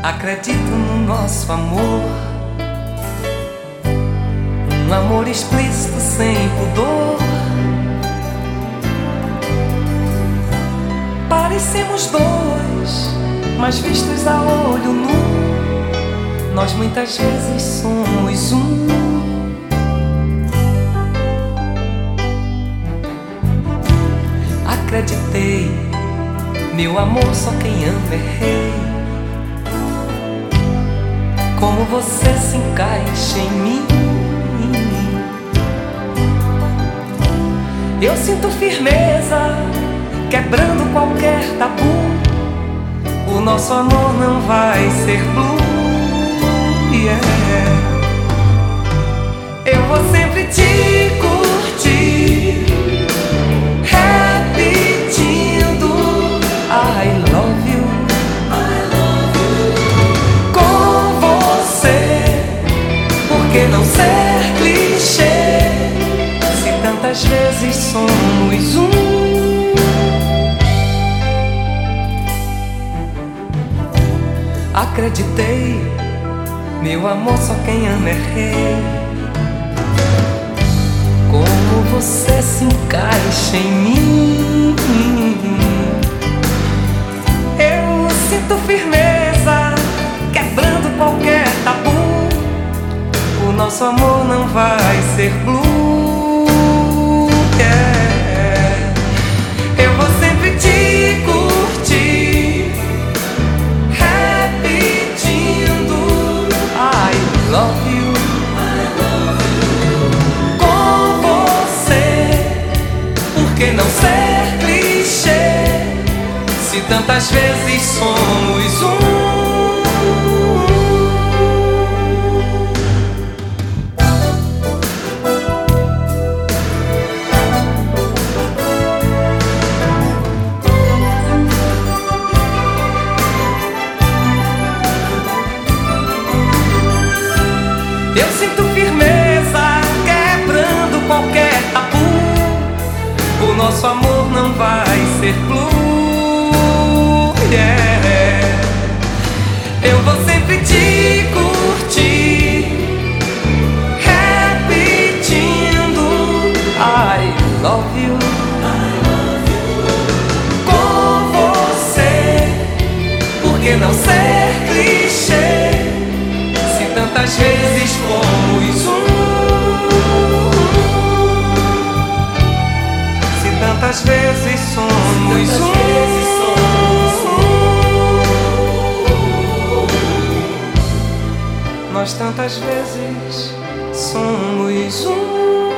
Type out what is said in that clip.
Acredito no nosso amor, um amor explícito sem pudor. Parecemos dois, mas vistos a olho nu, nós muitas vezes somos um. Acreditei, meu amor, só quem ama é rei. Como você se encaixa em mim, eu sinto firmeza, quebrando qualquer tabu. O nosso amor não vai ser blue, yeah. Eu vou sempre te curtir, repetindo I love you. Por que não ser clichê, se tantas vezes somos um? Acreditei, meu amor, só quem ama é rei. Como você se encaixa em mim, eu sinto firmeza, quebrando qualquer tabu. O nosso amor não vai ser blue, yeah. Eu vou sempre te curtir, repetindo I love you. Com você, por que não ser clichê, se tantas vezes somos um? Eu sinto firmeza, quebrando qualquer tabu. O nosso amor não vai ser blue, yeah. Eu vou sempre te curtir, repetindo I love you. Com você, por que não ser clichê, tantas vezes fomos um? Se tantas vezes somos um, nós tantas vezes somos um.